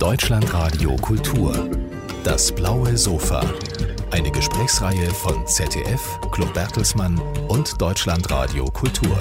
Deutschlandradio Kultur. Das blaue Sofa. Eine Gesprächsreihe von ZDF, Club Bertelsmann und Deutschlandradio Kultur.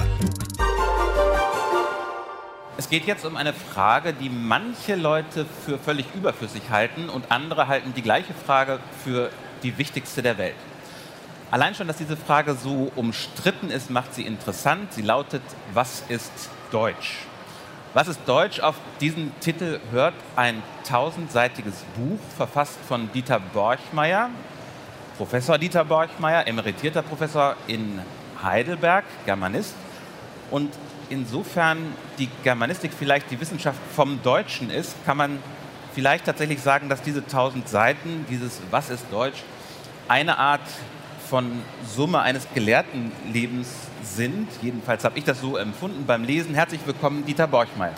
Es geht jetzt um eine Frage, die manche Leute für völlig überflüssig halten und andere halten die gleiche Frage für die wichtigste der Welt. Allein schon, dass diese Frage so umstritten ist, macht sie interessant. Sie lautet: Was ist Deutsch? Was ist Deutsch? Auf diesen Titel hört ein 1000-seitiges Buch, verfasst von Dieter Borchmeier, Professor Dieter Borchmeier, emeritierter Professor in Heidelberg, Germanist. Und insofern die Germanistik vielleicht die Wissenschaft vom Deutschen ist, kann man vielleicht tatsächlich sagen, dass diese 1000 Seiten, dieses Was ist Deutsch, eine Art von Summe eines Gelehrtenlebens sind. Jedenfalls habe ich das so empfunden beim Lesen. Herzlich willkommen, Dieter Borchmeier.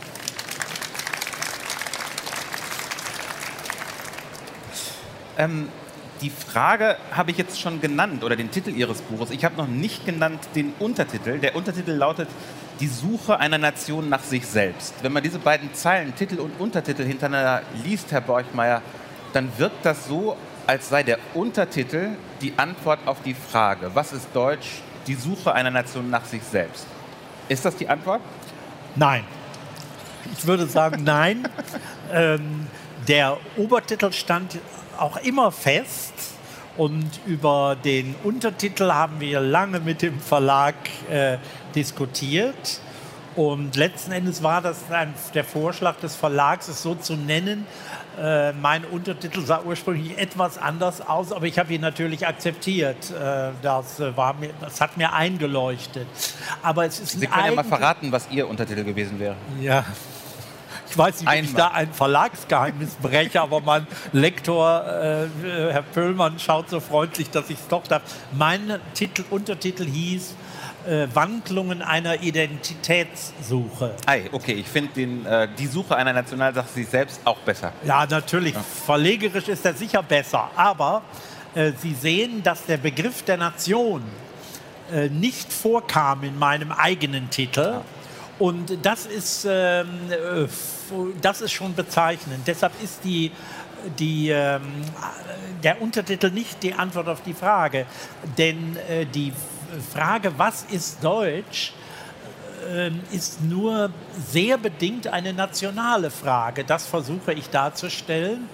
Die Frage habe ich jetzt schon genannt, oder den Titel Ihres Buches. Ich habe noch nicht genannt den Untertitel. Der Untertitel lautet: Die Suche einer Nation nach sich selbst. Wenn man diese beiden Zeilen, Titel und Untertitel, hintereinander liest, Herr Borchmeier, dann wirkt das so, als sei der Untertitel die Antwort auf die Frage: Was ist Deutsch? Die Suche einer Nation nach sich selbst. Ist das die Antwort? Nein. Ich würde sagen, nein. Der Obertitel stand auch immer fest und über den Untertitel haben wir lange mit dem Verlag diskutiert. Und letzten Endes war das der Vorschlag des Verlags, es so zu nennen. Mein Untertitel sah ursprünglich etwas anders aus, aber ich habe ihn natürlich akzeptiert. Das hat mir eingeleuchtet. Aber es ist Sie können ja mal verraten, was Ihr Untertitel gewesen wäre. Ja. Ich weiß nicht, ob ich da ein Verlagsgeheimnis breche, aber mein Lektor, Herr Pöllmann, schaut so freundlich, dass ich es doch darf. Mein Untertitel hieß Wandlungen einer Identitätssuche. Okay, ich finde die Suche einer Nationalsache sich selbst auch besser. Ja, natürlich. Ja. Verlegerisch ist er sicher besser. Aber Sie sehen, dass der Begriff der Nation nicht vorkam in meinem eigenen Titel. Ja. Und das ist schon bezeichnend. Deshalb ist der Untertitel nicht die Antwort auf die Frage. Denn die Frage, was ist Deutsch, ist nur sehr bedingt eine nationale Frage. Das versuche ich darzustellen.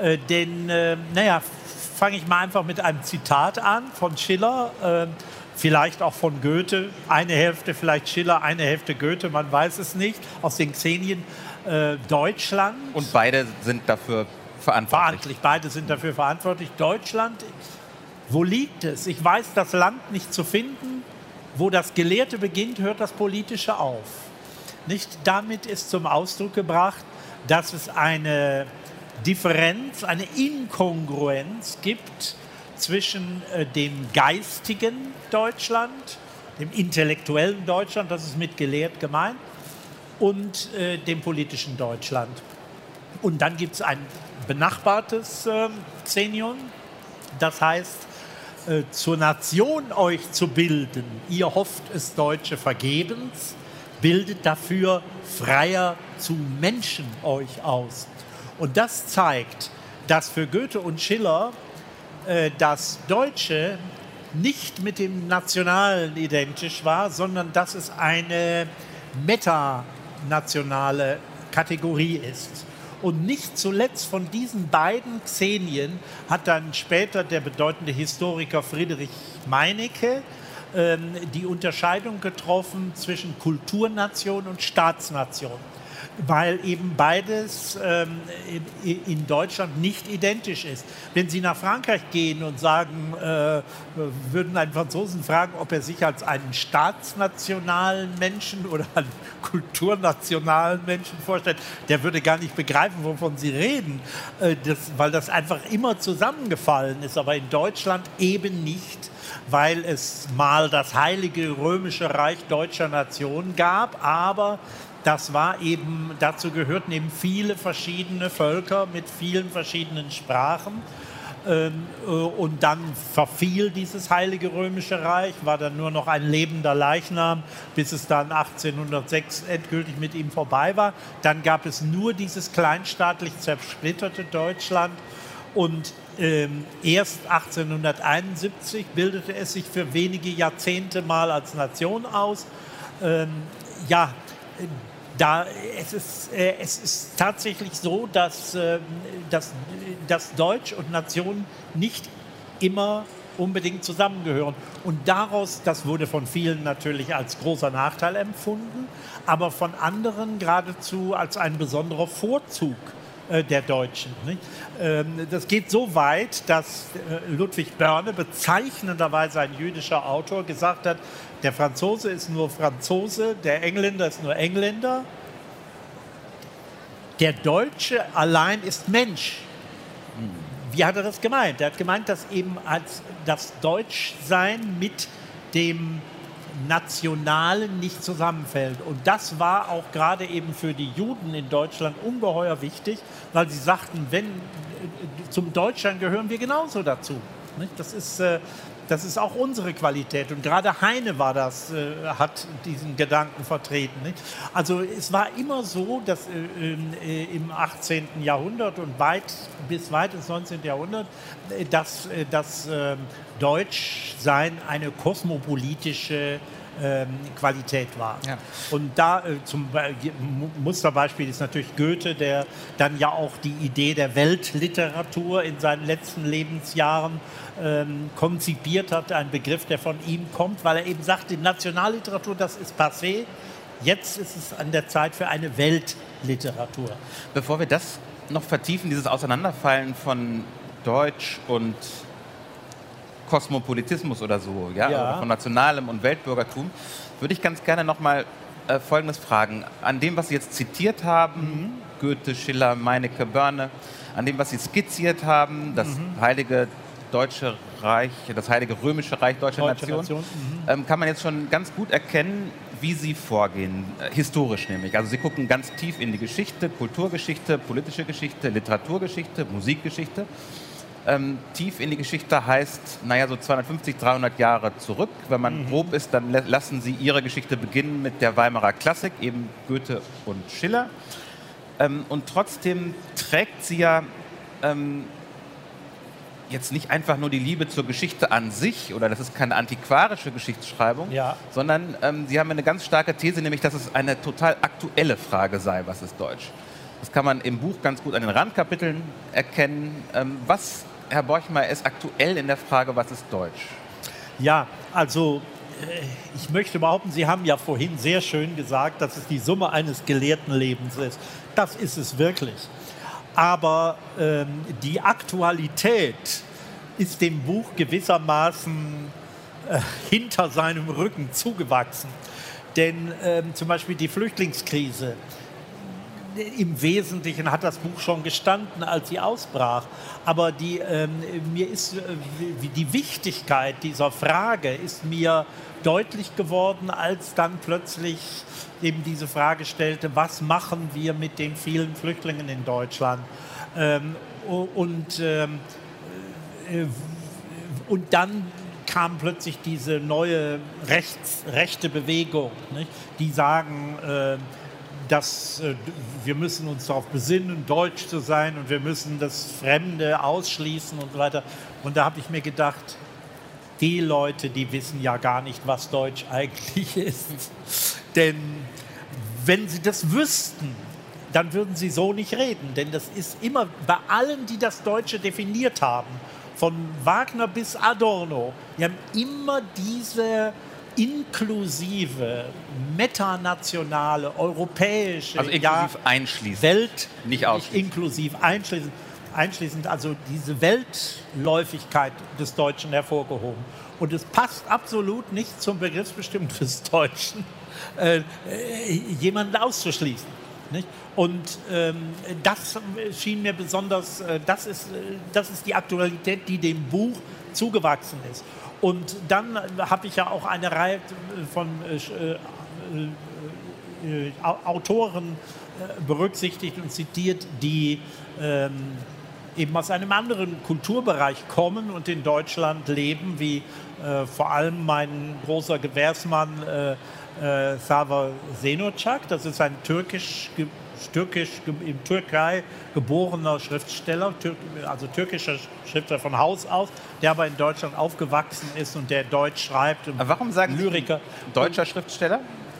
Fange ich mal einfach mit einem Zitat an von Schiller. Vielleicht auch von Goethe, eine Hälfte vielleicht Schiller, eine Hälfte Goethe, man weiß es nicht, aus den Xenien Deutschland. Und beide sind dafür verantwortlich. Beide sind dafür verantwortlich. Deutschland, wo liegt es? Ich weiß das Land nicht zu finden. Wo das Gelehrte beginnt, hört das Politische auf. Nicht? Damit ist zum Ausdruck gebracht, dass es eine Differenz, eine Inkongruenz gibt zwischen dem geistigen Deutschland, dem intellektuellen Deutschland, das ist mit gelehrt gemeint, und dem politischen Deutschland. Und dann gibt es ein benachbartes Xenion, das heißt, zur Nation euch zu bilden, ihr hofft es Deutsche vergebens, bildet dafür freier zu Menschen euch aus. Und das zeigt, dass für Goethe und Schiller das Deutsche nicht mit dem Nationalen identisch war, sondern dass es eine metanationale Kategorie ist. Und nicht zuletzt von diesen beiden Xenien hat dann später der bedeutende Historiker Friedrich Meinecke die Unterscheidung getroffen zwischen Kulturnation und Staatsnation, weil eben beides in Deutschland nicht identisch ist. Wenn Sie nach Frankreich gehen und sagen, würden einen Franzosen fragen, ob er sich als einen staatsnationalen Menschen oder einen kulturnationalen Menschen vorstellt, der würde gar nicht begreifen, wovon Sie reden, weil das einfach immer zusammengefallen ist. Aber in Deutschland eben nicht, weil es mal das Heilige Römische Reich deutscher Nation gab, aber das war eben, dazu gehörten eben viele verschiedene Völker mit vielen verschiedenen Sprachen. Und dann verfiel dieses Heilige Römische Reich, war dann nur noch ein lebender Leichnam, bis es dann 1806 endgültig mit ihm vorbei war. Dann gab es nur dieses kleinstaatlich zersplitterte Deutschland. Und erst 1871 bildete es sich für wenige Jahrzehnte mal als Nation aus. Es ist tatsächlich so, dass Deutsch und Nation nicht immer unbedingt zusammengehören. Und daraus, das wurde von vielen natürlich als großer Nachteil empfunden, aber von anderen geradezu als ein besonderer Vorzug der Deutschen. Nicht? Das geht so weit, dass Ludwig Börne, bezeichnenderweise ein jüdischer Autor, gesagt hat, der Franzose ist nur Franzose, der Engländer ist nur Engländer, der Deutsche allein ist Mensch. Wie hat er das gemeint? Er hat gemeint, dass eben als das Deutschsein mit dem Nationalen nicht zusammenfällt. Und das war auch gerade eben für die Juden in Deutschland ungeheuer wichtig, weil sie sagten, zum Deutschland gehören wir genauso dazu. Nicht? Das ist auch unsere Qualität. Und gerade Heine hat diesen Gedanken vertreten. Nicht? Also es war immer so, dass im 18. Jahrhundert und bis weit ins 19. Jahrhundert, dass Deutschsein eine kosmopolitische Qualität war. Ja. Und da zum Musterbeispiel ist natürlich Goethe, der dann ja auch die Idee der Weltliteratur in seinen letzten Lebensjahren konzipiert hat, ein Begriff, der von ihm kommt, weil er eben sagt, die Nationalliteratur, das ist passé, jetzt ist es an der Zeit für eine Weltliteratur. Bevor wir das noch vertiefen, dieses Auseinanderfallen von Deutsch und Kosmopolitismus oder so, ja? Oder von Nationalem und Weltbürgertum, würde ich ganz gerne noch mal Folgendes fragen. An dem, was Sie jetzt zitiert haben, Goethe, Schiller, Meinecke, Börne, an dem, was Sie skizziert haben, das Heilige Deutsche Reich, das Heilige Römische Reich Deutscher Nation, kann man jetzt schon ganz gut erkennen, wie Sie vorgehen, historisch nämlich. Also Sie gucken ganz tief in die Geschichte, Kulturgeschichte, politische Geschichte, Literaturgeschichte, Musikgeschichte. Tief in die Geschichte heißt, so 250, 300 Jahre zurück. Wenn man grob ist, dann lassen Sie Ihre Geschichte beginnen mit der Weimarer Klassik, eben Goethe und Schiller. Und trotzdem trägt sie ja jetzt nicht einfach nur die Liebe zur Geschichte an sich, oder das ist keine antiquarische Geschichtsschreibung, sondern Sie haben eine ganz starke These, nämlich, dass es eine total aktuelle Frage sei, was ist Deutsch. Das kann man im Buch ganz gut an den Randkapiteln erkennen. Was, Herr Borchmeier, ist aktuell in der Frage, was ist Deutsch? Ja, also ich möchte behaupten, Sie haben ja vorhin sehr schön gesagt, dass es die Summe eines gelehrten Lebens ist. Das ist es wirklich. Aber die Aktualität ist dem Buch gewissermaßen hinter seinem Rücken zugewachsen. Denn zum Beispiel die Flüchtlingskrise, im Wesentlichen hat das Buch schon gestanden, als sie ausbrach. Aber mir ist die Wichtigkeit dieser Frage ist mir deutlich geworden, als dann plötzlich eben diese Frage stellte, was machen wir mit den vielen Flüchtlingen in Deutschland? Und dann kam plötzlich diese neue rechte Bewegung, nicht? Die sagen, dass wir müssen uns darauf besinnen, deutsch zu sein, und wir müssen das Fremde ausschließen und so weiter. Und da habe ich mir gedacht, die Leute, die wissen ja gar nicht, was Deutsch eigentlich ist. Denn wenn sie das wüssten, dann würden sie so nicht reden. Denn das ist immer, bei allen, die das Deutsche definiert haben, von Wagner bis Adorno, die haben immer diese inklusive, metanationale, europäische, also inklusiv einschließend, Welt, nicht ausschließend. Inklusiv einschließend, also diese Weltläufigkeit des Deutschen hervorgehoben. Und es passt absolut nicht zum Begriffsbestimmung des Deutschen, jemanden auszuschließen. Nicht? Und das schien mir besonders, das ist die Aktualität, die dem Buch zugewachsen ist. Und dann habe ich ja auch eine Reihe von Autoren berücksichtigt und zitiert, die eben aus einem anderen Kulturbereich kommen und in Deutschland leben, wie vor allem mein großer Gewährsmann Sava Senocak. Das ist ein in Türkei geborener Schriftsteller, also türkischer Schriftsteller von Haus aus, der aber in Deutschland aufgewachsen ist und der Deutsch schreibt. Aber warum sagen Lyriker. Sie deutscher Schriftsteller?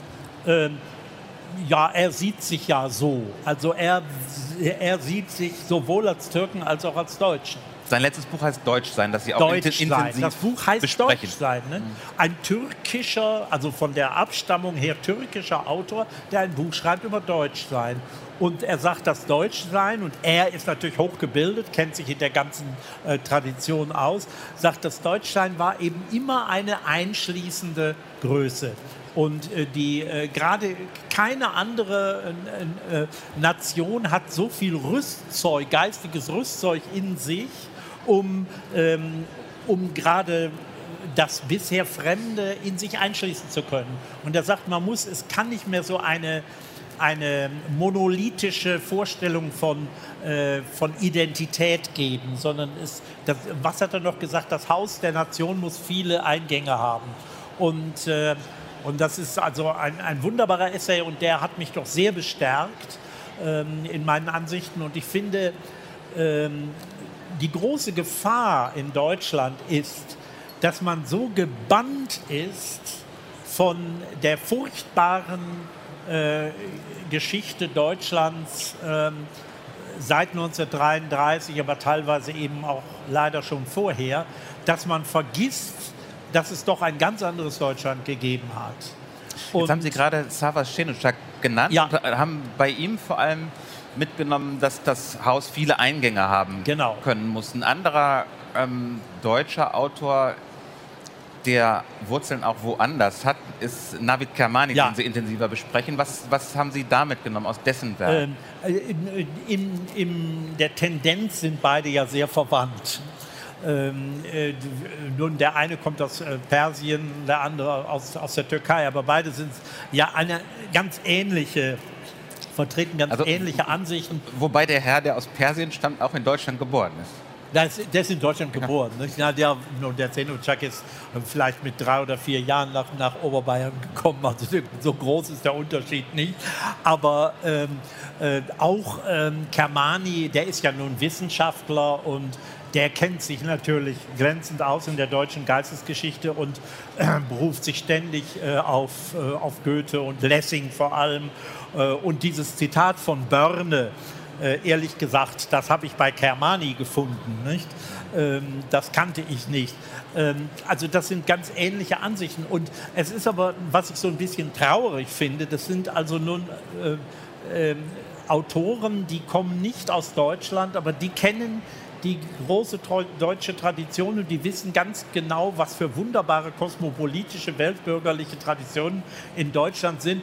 Ja, er sieht sich ja so. Also er sieht sich sowohl als Türken als auch als Deutschen. Sein letztes Buch heißt Deutsch sein, das Sie auch intensiv Das Buch heißt besprechen. Deutsch sein. Ne? Ein türkischer, also von der Abstammung her türkischer Autor, der ein Buch schreibt über Deutsch sein. Und er sagt, das Deutschsein, und er ist natürlich hochgebildet, kennt sich in der ganzen Tradition aus, sagt, das Deutschsein war eben immer eine einschließende Größe. Und gerade keine andere Nation hat so viel Rüstzeug, geistiges Rüstzeug in sich, um gerade das bisher Fremde in sich einschließen zu können. Und er sagt, es kann nicht mehr so eine monolithische Vorstellung von Identität geben, sondern was hat er noch gesagt, das Haus der Nation muss viele Eingänge haben. Und das ist also ein wunderbarer Essay und der hat mich doch sehr bestärkt in meinen Ansichten. Und ich finde, die große Gefahr in Deutschland ist, dass man so gebannt ist von der furchtbaren Geschichte Deutschlands seit 1933, aber teilweise eben auch leider schon vorher, dass man vergisst, dass es doch ein ganz anderes Deutschland gegeben hat. Jetzt haben Sie gerade Sava Senocak genannt Ja. und haben bei ihm vor allem mitgenommen, dass das Haus viele Eingänge haben können muss. Ein anderer deutscher Autor, der Wurzeln auch woanders hat, ist Navid Kermani, den Sie intensiver besprechen. Was haben Sie da mitgenommen aus dessen Werk? In der Tendenz sind beide ja sehr verwandt. Nun, der eine kommt aus Persien, der andere aus der Türkei, aber beide sind ja eine ganz ähnliche, vertreten ganz ähnliche Ansichten. Wobei der Herr, der aus Persien stammt, auch in Deutschland geboren ist. Der ist in Deutschland geboren. Nicht? Ja, der Senocak ist vielleicht mit 3 oder 4 Jahren nach Oberbayern gekommen. Also so groß ist der Unterschied nicht. Aber auch Kermani, der ist ja nun Wissenschaftler und der kennt sich natürlich glänzend aus in der deutschen Geistesgeschichte und beruft sich ständig auf Goethe und Lessing vor allem. Und dieses Zitat von Börne, ehrlich gesagt, das habe ich bei Kermani gefunden, nicht? Das kannte ich nicht. Also das sind ganz ähnliche Ansichten. Und es ist aber, was ich so ein bisschen traurig finde, das sind also nun Autoren, die kommen nicht aus Deutschland, aber die kennen die große deutsche Tradition und die wissen ganz genau, was für wunderbare kosmopolitische, weltbürgerliche Traditionen in Deutschland sind.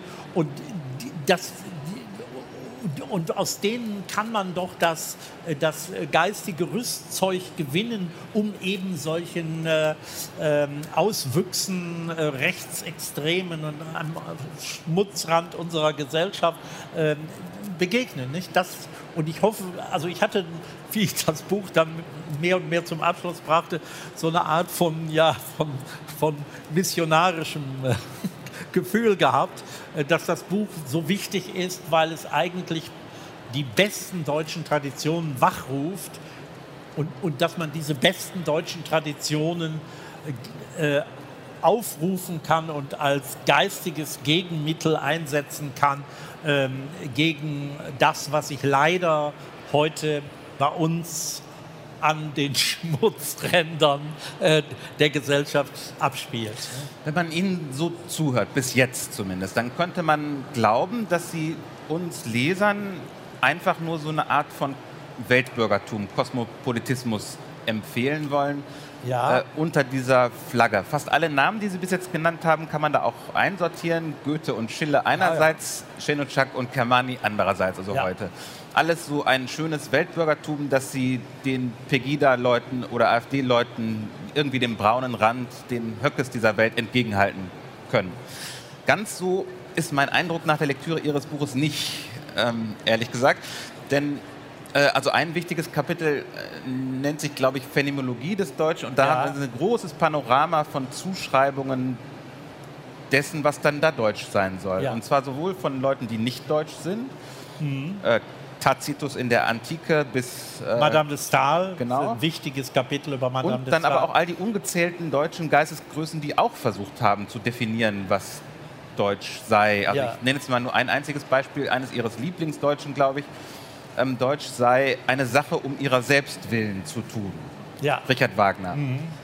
Und aus denen kann man doch das geistige Rüstzeug gewinnen, um eben solchen Auswüchsen rechtsextremen und am Schmutzrand unserer Gesellschaft begegnen. Nicht? Und ich hoffe, also ich hatte, wie ich das Buch dann mehr und mehr zum Abschluss brachte, so eine Art von missionarischem Gefühl gehabt, dass das Buch so wichtig ist, weil es eigentlich die besten deutschen Traditionen wachruft und dass man diese besten deutschen Traditionen aufrufen kann und als geistiges Gegenmittel einsetzen kann gegen das, was sich leider heute bei uns an den Schmutzrändern der Gesellschaft abspielt. Wenn man Ihnen so zuhört, bis jetzt zumindest, dann könnte man glauben, dass Sie uns Lesern einfach nur so eine Art von Weltbürgertum, Kosmopolitismus empfehlen wollen, unter dieser Flagge. Fast alle Namen, die Sie bis jetzt genannt haben, kann man da auch einsortieren. Goethe und Schiller einerseits, Senocak und Kermani andererseits, also heute. Alles so ein schönes Weltbürgertum, das Sie den Pegida-Leuten oder AfD-Leuten irgendwie dem braunen Rand, den Höckes dieser Welt entgegenhalten können. Ganz so ist mein Eindruck nach der Lektüre Ihres Buches nicht, ehrlich gesagt. Denn Also ein wichtiges Kapitel nennt sich, glaube ich, Phänomenologie des Deutschen. Und da haben wir ein großes Panorama von Zuschreibungen dessen, was dann da Deutsch sein soll. Ja. Und zwar sowohl von Leuten, die nicht deutsch sind, Tacitus in der Antike bis... Madame de Staël, genau. Ein wichtiges Kapitel über Madame de Staël. Und dann aber auch all die ungezählten deutschen Geistesgrößen, die auch versucht haben zu definieren, was Deutsch sei. Also ich nenne jetzt mal nur ein einziges Beispiel eines ihres Lieblingsdeutschen, glaube ich. Deutsch sei eine Sache um ihrer selbst willen zu tun. Ja. Richard Wagner.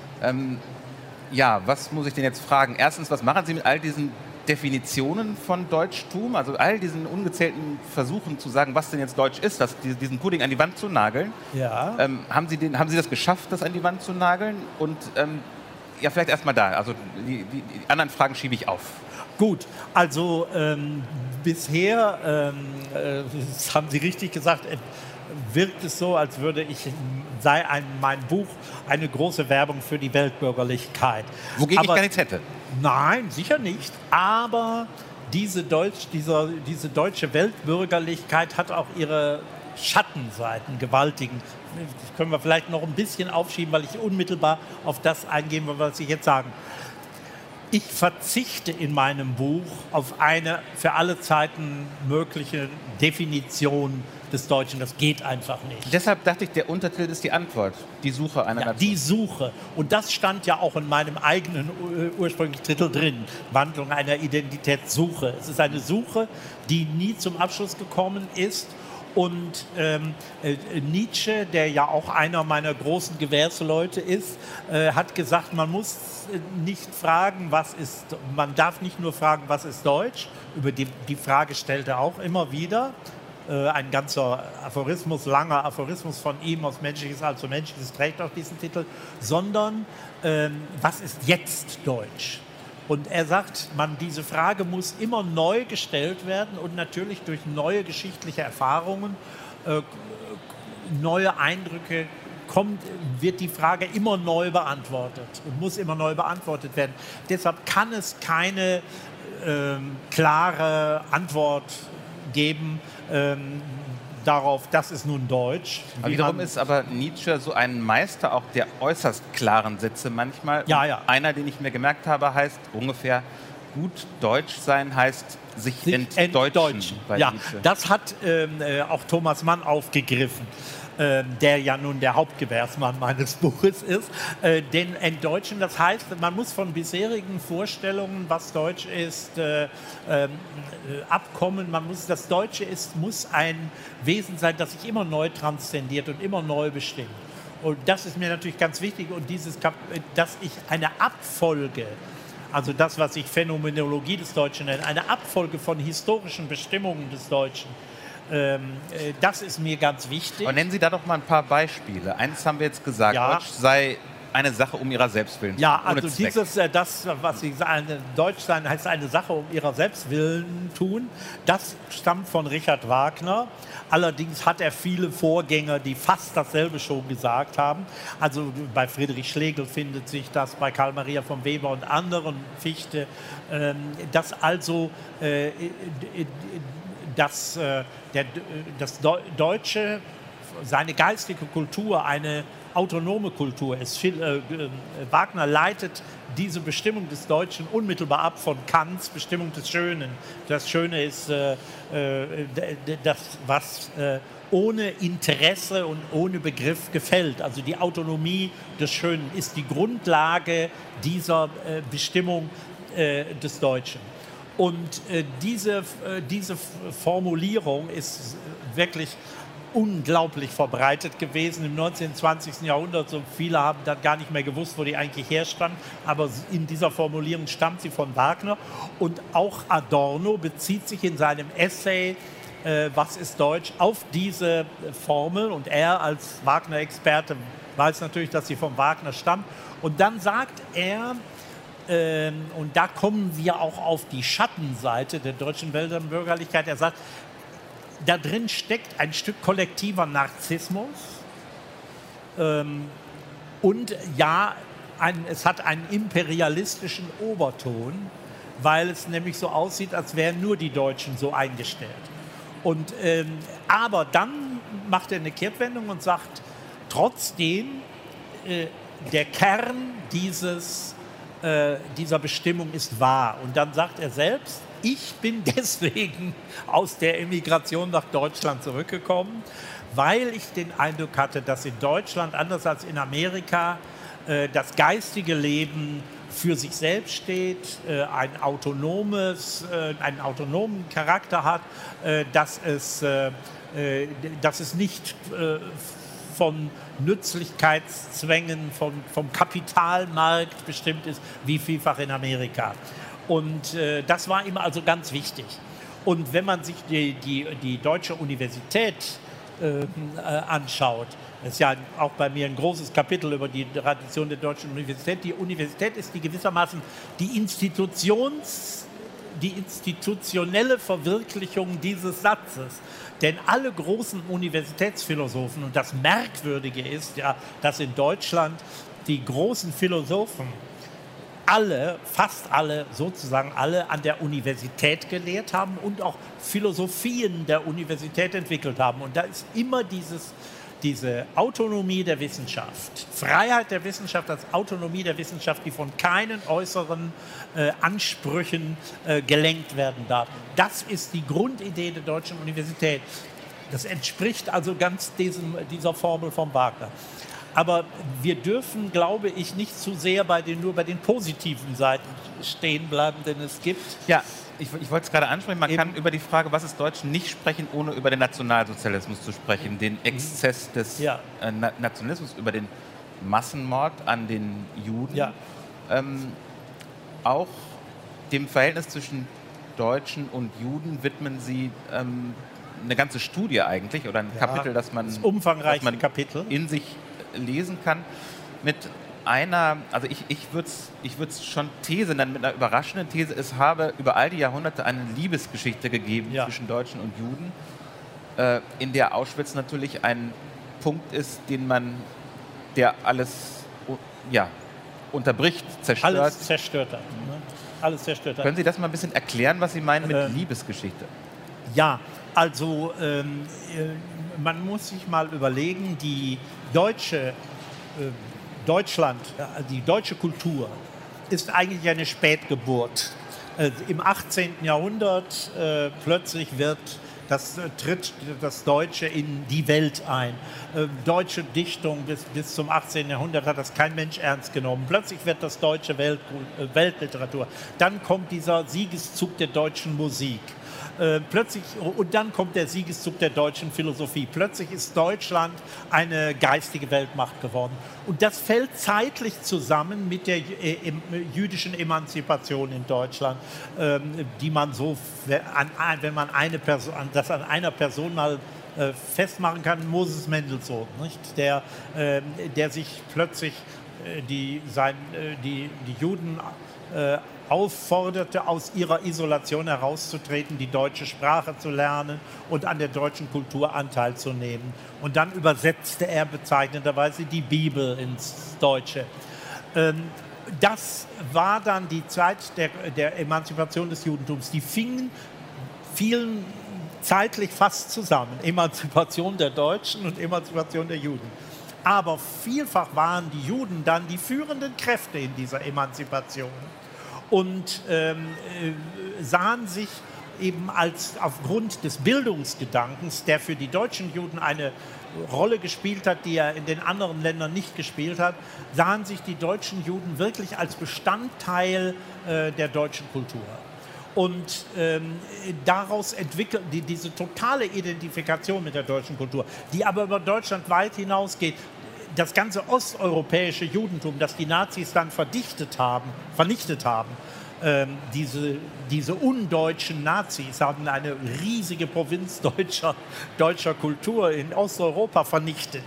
Was muss ich denn jetzt fragen? Erstens, was machen Sie mit all diesen Definitionen von Deutschtum, also all diesen ungezählten Versuchen zu sagen, was denn jetzt Deutsch ist, diesen Pudding an die Wand zu nageln? Ja. Haben Sie das geschafft, das an die Wand zu nageln? Und vielleicht erstmal da. Also die anderen Fragen schiebe ich auf. Gut, also bisher, das haben Sie richtig gesagt, wirkt es so, als sei mein Buch eine große Werbung für die Weltbürgerlichkeit. Wogegen ich gar nichts hätte. Nein, sicher nicht. Aber diese deutsche Weltbürgerlichkeit hat auch ihre Schattenseiten, gewaltigen. Das können wir vielleicht noch ein bisschen aufschieben, weil ich unmittelbar auf das eingehen will, was ich jetzt sagen. Ich verzichte in meinem Buch auf eine für alle Zeiten mögliche Definition des Deutschen. Das geht einfach nicht. Deshalb dachte ich, der Untertitel ist die Antwort. Die Suche einer Nation. Die Suche. Und das stand ja auch in meinem eigenen ursprünglichen Titel drin. Wandlung einer Identitätssuche. Es ist eine Suche, die nie zum Abschluss gekommen ist. Und Nietzsche, der ja auch einer meiner großen Gewährsleute ist, hat gesagt, man muss nicht fragen, man darf nicht nur fragen, was ist Deutsch, über die Frage stellt er auch immer wieder. Ein ganzer Aphorismus, langer Aphorismus von ihm, aus Menschliches allzu Menschliches, trägt auch diesen Titel, sondern was ist jetzt Deutsch? Und er sagt, diese Frage muss immer neu gestellt werden und natürlich durch neue geschichtliche Erfahrungen, neue Eindrücke wird die Frage immer neu beantwortet und muss immer neu beantwortet werden. Deshalb kann es keine klare Antwort geben darauf, das ist nun Deutsch. Wiederum ist aber Nietzsche so ein Meister auch der äußerst klaren Sätze manchmal. Ja. Einer, den ich mir gemerkt habe, heißt ungefähr, gut Deutsch sein heißt sich entdeutschen. Ja, das hat auch Thomas Mann aufgegriffen, der ja nun der Hauptgewährsmann meines Buches ist. Denn entdeutschen, das heißt, man muss von bisherigen Vorstellungen, was Deutsch ist, abkommen. Das Deutsche muss ein Wesen sein, das sich immer neu transzendiert und immer neu bestimmt. Und das ist mir natürlich ganz wichtig. Und dass ich eine Abfolge, also das, was ich Phänomenologie des Deutschen nenne, eine Abfolge von historischen Bestimmungen des Deutschen, das ist mir ganz wichtig. Und nennen Sie da doch mal ein paar Beispiele. Eins haben wir jetzt gesagt, Deutsch sei eine Sache um ihrer Selbstwillen. Ja, also was Sie sagen, Deutsch sein heißt eine Sache um ihrer Selbstwillen tun, das stammt von Richard Wagner. Allerdings hat er viele Vorgänger, die fast dasselbe schon gesagt haben. Also bei Friedrich Schlegel findet sich das, bei Karl Maria von Weber und anderen, Fichte, dass also das Deutsche, seine geistige Kultur, eine autonome Kultur ist. Wagner leitet diese Bestimmung des Deutschen unmittelbar ab von Kants Bestimmung des Schönen. Das Schöne ist das, was ohne Interesse und ohne Begriff gefällt. Also die Autonomie des Schönen ist die Grundlage dieser Bestimmung des Deutschen. Und diese Formulierung ist wirklich unglaublich verbreitet gewesen im 19. und 20. Jahrhundert. So viele haben dann gar nicht mehr gewusst, wo die eigentlich herstammt. Aber in dieser Formulierung stammt sie von Wagner. Und auch Adorno bezieht sich in seinem Essay Was ist Deutsch? Auf diese Formel. Und er als Wagner-Experte weiß natürlich, dass sie von Wagner stammt. Und dann sagt er, und da kommen wir auch auf die Schattenseite der deutschen Weltbürgerlichkeit. Er sagt, da drin steckt ein Stück kollektiver Narzissmus und ja, es hat einen imperialistischen Oberton, weil es nämlich so aussieht, als wären nur die Deutschen so eingestellt. Und, aber dann macht er eine Kehrtwendung und sagt, trotzdem, der Kern dieser Bestimmung ist wahr. Und dann sagt er selbst, ich bin deswegen aus der Emigration nach Deutschland zurückgekommen, weil ich den Eindruck hatte, dass in Deutschland, anders als in Amerika, das geistige Leben für sich selbst steht, einen autonomen Charakter hat, dass es nicht von Nützlichkeitszwängen, vom Kapitalmarkt bestimmt ist, wie vielfach in Amerika. Und das war ihm also ganz wichtig. Und wenn man sich die deutsche Universität anschaut, das ist ja auch bei mir ein großes Kapitel über die Tradition der deutschen Universität. Die Universität ist gewissermaßen die institutionelle Verwirklichung dieses Satzes. Denn alle großen Universitätsphilosophen, und das Merkwürdige ist ja, dass in Deutschland die großen Philosophen fast alle an der Universität gelehrt haben und auch Philosophien der Universität entwickelt haben. Und da ist immer diese Autonomie der Wissenschaft, Freiheit der Wissenschaft als Autonomie der Wissenschaft, die von keinen äußeren Ansprüchen gelenkt werden darf. Das ist die Grundidee der deutschen Universität. Das entspricht also ganz dieser Formel von Wagner. Aber wir dürfen, glaube ich, nicht zu sehr nur bei den positiven Seiten stehen bleiben, denn es gibt... Ja, ich wollte es gerade ansprechen, man kann über die Frage, was ist Deutsch, nicht sprechen, ohne über den Nationalsozialismus zu sprechen, den Exzess des Nationalismus, über den Massenmord an den Juden, auch dem Verhältnis zwischen Deutschen und Juden widmen Sie eine ganze Studie eigentlich, oder ein Kapitel, das man in sich lesen kann, mit einer, also ich würde es schon These nennen, mit einer überraschenden These, es habe über all die Jahrhunderte eine Liebesgeschichte gegeben zwischen Deutschen und Juden, in der Auschwitz natürlich ein Punkt ist, der alles unterbricht, zerstört. Alles zerstört hat. Ne? Alles zerstört hat. Können Sie das mal ein bisschen erklären, was Sie meinen mit Liebesgeschichte? Ja, also man muss sich mal überlegen, die deutsche Kultur ist eigentlich eine Spätgeburt. Im 18. Jahrhundert plötzlich tritt das Deutsche in die Welt ein. Deutsche Dichtung bis zum 18. Jahrhundert hat das kein Mensch ernst genommen. Plötzlich wird das deutsche Weltliteratur. Dann kommt dieser Siegeszug der deutschen Musik. Und dann kommt der Siegeszug der deutschen Philosophie. Plötzlich ist Deutschland eine geistige Weltmacht geworden. Und das fällt zeitlich zusammen mit der jüdischen Emanzipation in Deutschland, die man so, wenn man das an einer Person mal festmachen kann, Moses Mendelssohn, nicht? Der sich plötzlich die Juden aufforderte, aus ihrer Isolation herauszutreten, die deutsche Sprache zu lernen und an der deutschen Kultur Anteil zu nehmen. Und dann übersetzte er bezeichnenderweise die Bibel ins Deutsche. Das war dann die Zeit der Emanzipation des Judentums. Die fielen zeitlich fast zusammen. Emanzipation der Deutschen und Emanzipation der Juden. Aber vielfach waren die Juden dann die führenden Kräfte in dieser Emanzipation. Und sahen sich eben aufgrund des Bildungsgedankens, der für die deutschen Juden eine Rolle gespielt hat, die er in den anderen Ländern nicht gespielt hat, sahen sich die deutschen Juden wirklich als Bestandteil der deutschen Kultur. Und daraus entwickelt diese totale Identifikation mit der deutschen Kultur, die aber über Deutschland weit hinausgeht. Das ganze osteuropäische Judentum, das die Nazis dann vernichtet haben, diese undeutschen Nazis haben eine riesige Provinz deutscher Kultur in Osteuropa vernichtet.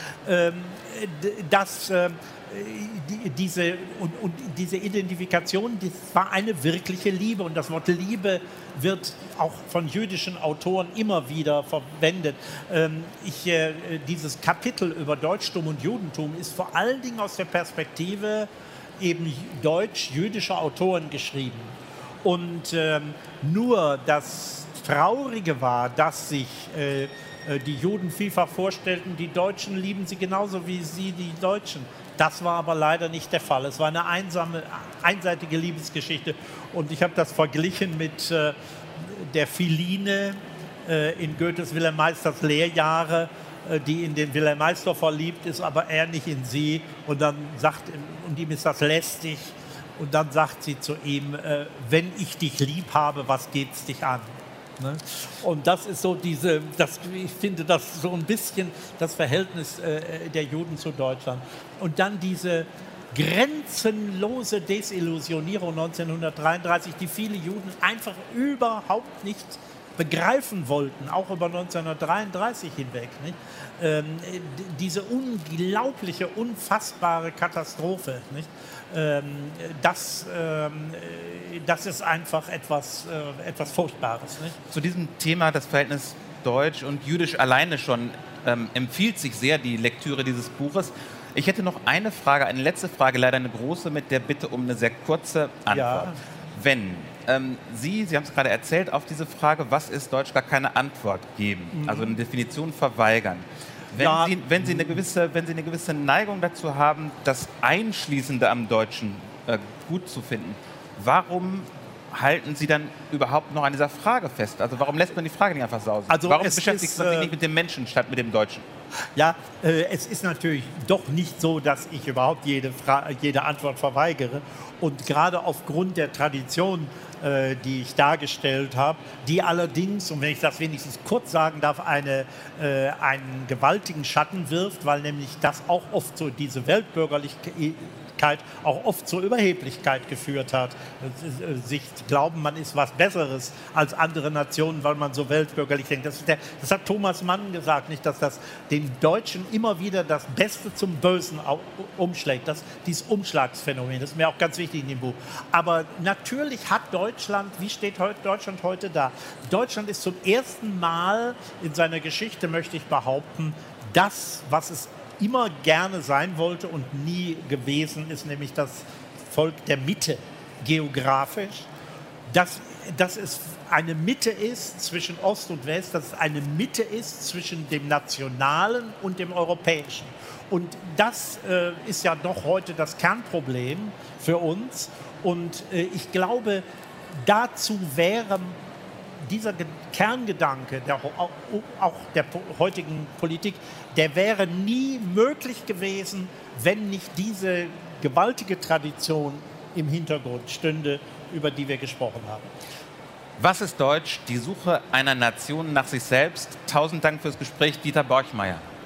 Diese Identifikation, das war eine wirkliche Liebe, und das Wort Liebe wird auch von jüdischen Autoren immer wieder verwendet. Dieses Kapitel über Deutschtum und Judentum ist vor allen Dingen aus der Perspektive eben deutsch-jüdischer Autoren geschrieben. Und nur das Traurige war, dass sich die Juden vielfach vorstellten, die Deutschen lieben sie genauso wie sie die Deutschen. Das war aber leider nicht der Fall. Es war eine einseitige Liebesgeschichte. Und ich habe das verglichen mit der Philine in Goethes Wilhelm Meisters Lehrjahre, die in den Wilhelm Meister verliebt ist, aber er nicht in sie. Und ihm ist das lästig. Und dann sagt sie zu ihm, wenn ich dich lieb habe, was geht's dich an? Ne? Und das ist so ich finde das so ein bisschen das Verhältnis der Juden zu Deutschland. Und dann diese grenzenlose Desillusionierung 1933, die viele Juden einfach überhaupt nicht begreifen wollten, auch über 1933 hinweg. Nicht? Diese unglaubliche, unfassbare Katastrophe. Nicht? Das ist einfach etwas Furchtbares. Nicht? Zu diesem Thema, das Verhältnis Deutsch und Jüdisch alleine schon, empfiehlt sich sehr die Lektüre dieses Buches. Ich hätte noch eine Frage, eine letzte Frage, leider eine große, mit der Bitte um eine sehr kurze Antwort. Ja. Wenn Sie haben es gerade erzählt, auf diese Frage, was ist Deutsch, gar keine Antwort geben, also eine Definition verweigern. Wenn Sie eine gewisse Neigung dazu haben, das Einschließende am Deutschen gut zu finden, warum halten Sie dann überhaupt noch an dieser Frage fest? Also warum lässt man die Frage nicht einfach sausen? Also warum beschäftigt man sich nicht mit dem Menschen statt mit dem Deutschen? Ja, es ist natürlich doch nicht so, dass ich überhaupt jede Antwort verweigere. Und gerade aufgrund der Tradition, die ich dargestellt habe, die allerdings, und wenn ich das wenigstens kurz sagen darf, einen gewaltigen Schatten wirft, weil nämlich das auch oft so diese Weltbürgerlichkeit auch oft zur Überheblichkeit geführt hat. Sich glauben, man ist was Besseres als andere Nationen, weil man so weltbürgerlich denkt. Das hat Thomas Mann gesagt, nicht, dass das den Deutschen immer wieder das Beste zum Bösen umschlägt. Dieses Umschlagsphänomen, das ist mir auch ganz wichtig in dem Buch. Aber natürlich hat Deutschland, wie steht Deutschland heute da? Deutschland ist zum ersten Mal in seiner Geschichte, möchte ich behaupten, das, was es immer gerne sein wollte und nie gewesen ist, nämlich das Volk der Mitte, geografisch, dass es eine Mitte ist zwischen Ost und West, dass es eine Mitte ist zwischen dem Nationalen und dem Europäischen. Und das ist ja doch heute das Kernproblem für uns. Und ich glaube, dazu wäre dieser Kerngedanke auch der heutigen Politik, der wäre nie möglich gewesen, wenn nicht diese gewaltige Tradition im Hintergrund stünde, über die wir gesprochen haben. Was ist Deutsch? Die Suche einer Nation nach sich selbst. 1000 Dank fürs Gespräch, Dieter Borchmeier.